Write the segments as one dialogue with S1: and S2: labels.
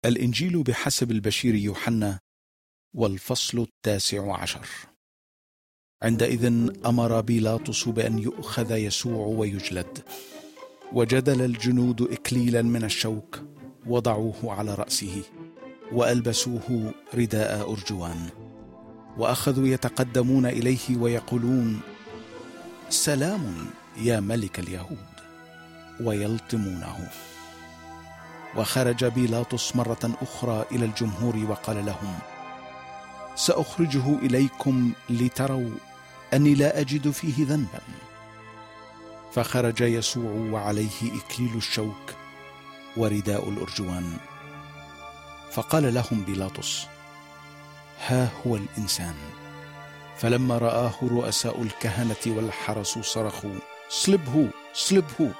S1: الإنجيل بحسب البشير يوحنا، والفصل 19. عندئذ أمر بيلاطس بأن يؤخذ يسوع ويجلد، وجدل الجنود إكليلا من الشوك وضعوه على رأسه، وألبسوه رداء أرجوان، وأخذوا يتقدمون إليه ويقولون: سلام يا ملك اليهود، ويلطمونه. وخرج بيلاطس مرة أخرى إلى الجمهور وقال لهم: سأخرجه إليكم لتروا أني لا أجد فيه ذنبا. فخرج يسوع وعليه إكليل الشوك ورداء الأرجوان. فقال لهم بيلاطس: ها هو الإنسان. فلما رآه رؤساء الكهنة والحرس صرخوا: صلبه صلبه.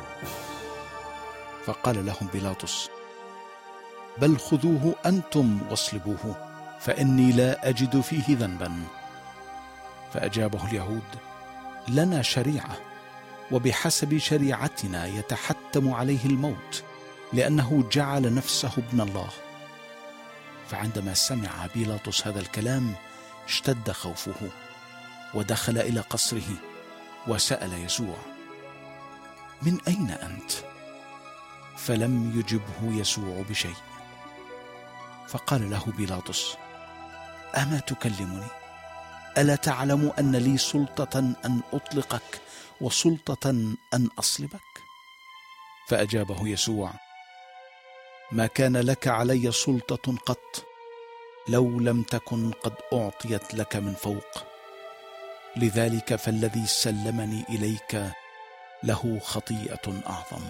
S1: فقال لهم بيلاطس: بل خذوه أنتم واصلبوه، فإني لا أجد فيه ذنبا. فأجابه اليهود: لنا شريعة، وبحسب شريعتنا يتحتم عليه الموت، لأنه جعل نفسه ابن الله. فعندما سمع بيلاطس هذا الكلام اشتد خوفه، ودخل إلى قصره وسأل يسوع: من أين أنت؟ فلم يجبه يسوع بشيء. فقال له بيلاطس: أما تكلمني؟ ألا تعلم أن لي سلطة أن أطلقك وسلطة أن أصلبك؟ فأجابه يسوع: ما كان لك علي سلطة قط، لو لم تكن قد أعطيت لك من فوق. لذلك فالذي سلمني إليك له خطيئة أعظم.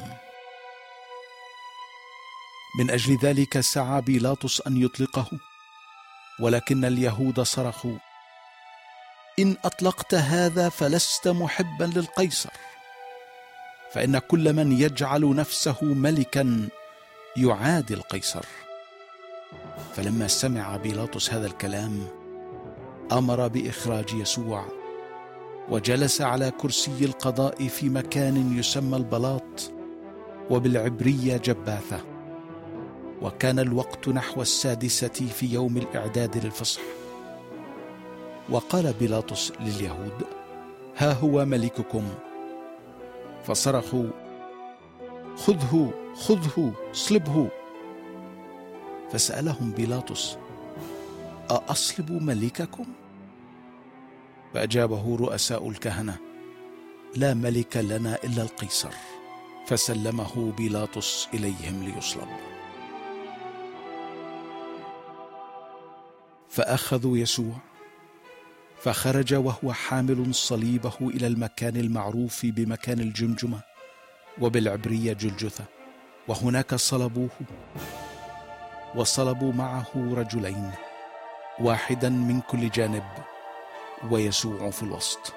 S1: من أجل ذلك سعى بيلاطس أن يطلقه، ولكن اليهود صرخوا: إن أطلقت هذا فلست محبا للقيصر، فإن كل من يجعل نفسه ملكا يعادي القيصر. فلما سمع بيلاطس هذا الكلام أمر بإخراج يسوع، وجلس على كرسي القضاء في مكان يسمى البلاط، وبالعبرية جباثة. وكان الوقت نحو 6 في يوم الإعداد للفصح. وقال بيلاطس لليهود: ها هو ملككم. فصرخوا: خذه خذه صلبه. فسألهم بيلاطس: أأصلب ملككم؟ فأجابه رؤساء الكهنة: لا ملك لنا إلا القيصر. فسلمه بيلاطس إليهم ليصلب. فأخذوا يسوع، فخرج وهو حامل صليبه إلى المكان المعروف بمكان الجمجمة، وبالعبرية جلجثة، وهناك صلبوه. وصلبوا معه رجلين، واحدا من كل جانب، ويسوع في الوسط.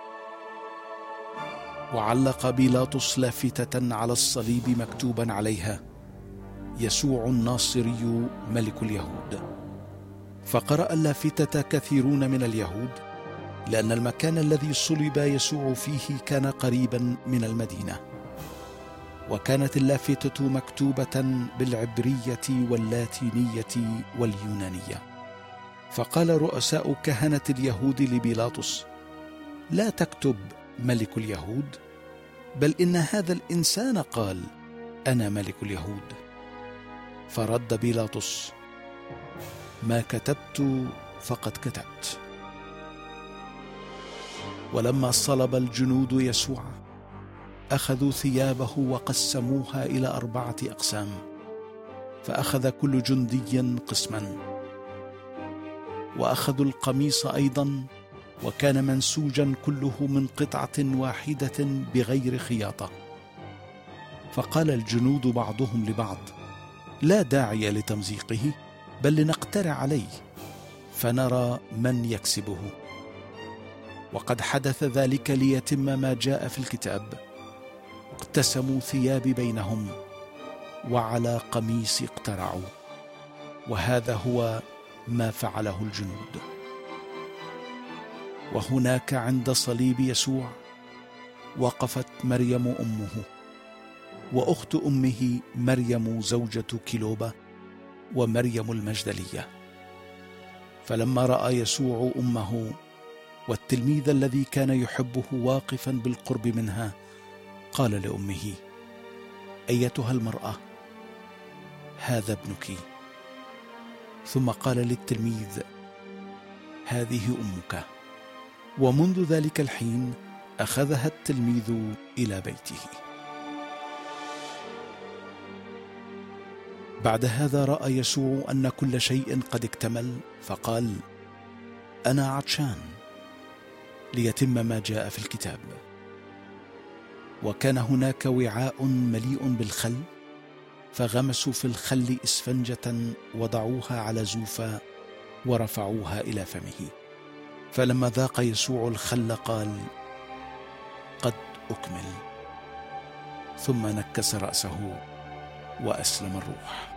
S1: وعلق بيلاطس لافتة على الصليب مكتوبا عليها: يسوع الناصري ملك اليهود. فقرأ اللافتة كثيرون من اليهود، لأن المكان الذي صلب يسوع فيه كان قريبا من المدينة. وكانت اللافتة مكتوبة بالعبرية واللاتينية واليونانية. فقال رؤساء كهنة اليهود لبيلاطس: لا تكتب ملك اليهود، بل إن هذا الإنسان قال: أنا ملك اليهود. فرد بيلاطس: ما كتبت فقد كتبت. ولما صلب الجنود يسوع أخذوا ثيابه وقسموها إلى 4 أقسام، فأخذ كل جندي قسما. وأخذوا القميص أيضا، وكان منسوجا كله من قطعة واحدة بغير خياطة. فقال الجنود بعضهم لبعض: لا داعي لتمزيقه، بل لنقترع عليه فنرى من يكسبه. وقد حدث ذلك ليتم ما جاء في الكتاب: اقتسموا ثيابي بينهم، وعلى قميصي اقترعوا. وهذا هو ما فعله الجنود. وهناك عند صليب يسوع وقفت مريم أمه، وأخت أمه مريم زوجة كلوبة، ومريم المجدلية. فلما رأى يسوع أمه والتلميذ الذي كان يحبه واقفا بالقرب منها، قال لأمه: أيتها المرأة، هذا ابنك. ثم قال للتلميذ: هذه أمك. ومنذ ذلك الحين أخذها التلميذ إلى بيته. بعد هذا رأى يسوع أن كل شيء قد اكتمل، فقال: أنا عطشان، ليتم ما جاء في الكتاب. وكان هناك وعاء مليء بالخل، فغمسوا في الخل إسفنجة وضعوها على زوفا ورفعوها إلى فمه. فلما ذاق يسوع الخل قال: قد أكمل. ثم نكس رأسه وأسلم الروح.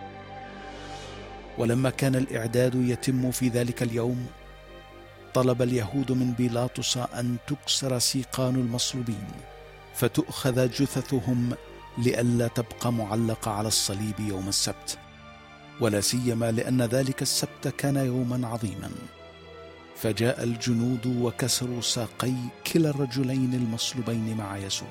S1: ولما كان الإعداد يتم في ذلك اليوم، طلب اليهود من بيلاطس أن تكسر سيقان المصلوبين، فتؤخذ جثثهم لئلا تبقى معلقة على الصليب يوم السبت، ولا سيما لأن ذلك السبت كان يوما عظيما. فجاء الجنود وكسروا ساقي كلا الرجلين المصلوبين مع يسوع.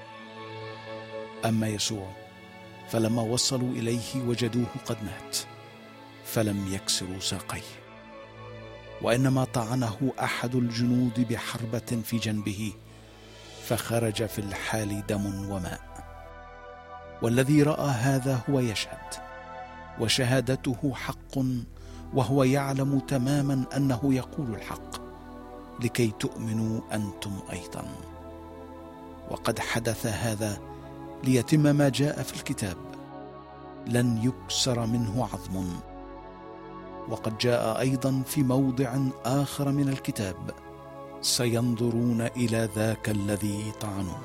S1: أما يسوع فلما وصلوا إليه وجدوه قد مات، فلم يكسروا ساقيه، وإنما طعنه أحد الجنود بحربة في جنبه، فخرج في الحال دم وماء. والذي رأى هذا هو يشهد، وشهادته حق، وهو يعلم تماما أنه يقول الحق، لكي تؤمنوا أنتم أيضا. وقد حدث هذا ليتم ما جاء في الكتاب: لن يكسر منه عظم. وقد جاء أيضا في موضع آخر من الكتاب: سينظرون إلى ذاك الذي طعنوه.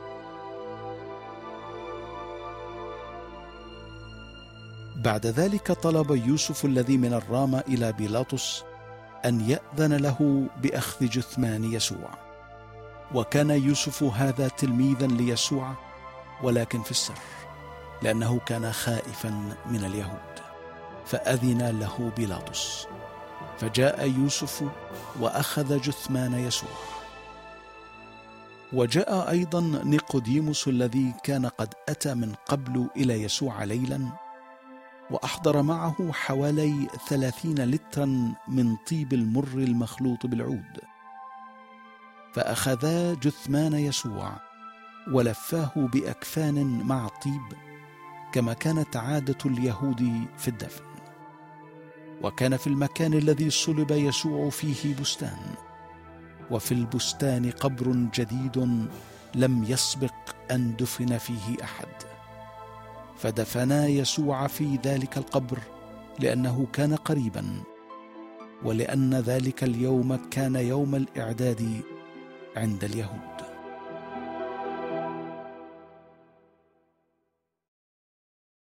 S1: بعد ذلك طلب يوسف الذي من الرامة إلى بيلاطس أن يأذن له بأخذ جثمان يسوع. وكان يوسف هذا تلميذا ليسوع، ولكن في السر، لأنه كان خائفا من اليهود. فأذن له بيلاطس، فجاء يوسف وأخذ جثمان يسوع. وجاء أيضا نيقوديموس الذي كان قد أتى من قبل إلى يسوع ليلا، وأحضر معه حوالي 30 لترا من طيب المر المخلوط بالعود. فأخذا جثمان يسوع ولفاه بأكفان مع الطيب، كما كانت عادة اليهود في الدفن. وكان في المكان الذي صلب يسوع فيه بستان، وفي البستان قبر جديد لم يسبق أن دفن فيه أحد. فدفنا يسوع في ذلك القبر لأنه كان قريبا، ولأن ذلك اليوم كان يوم الإعداد عند اليهود.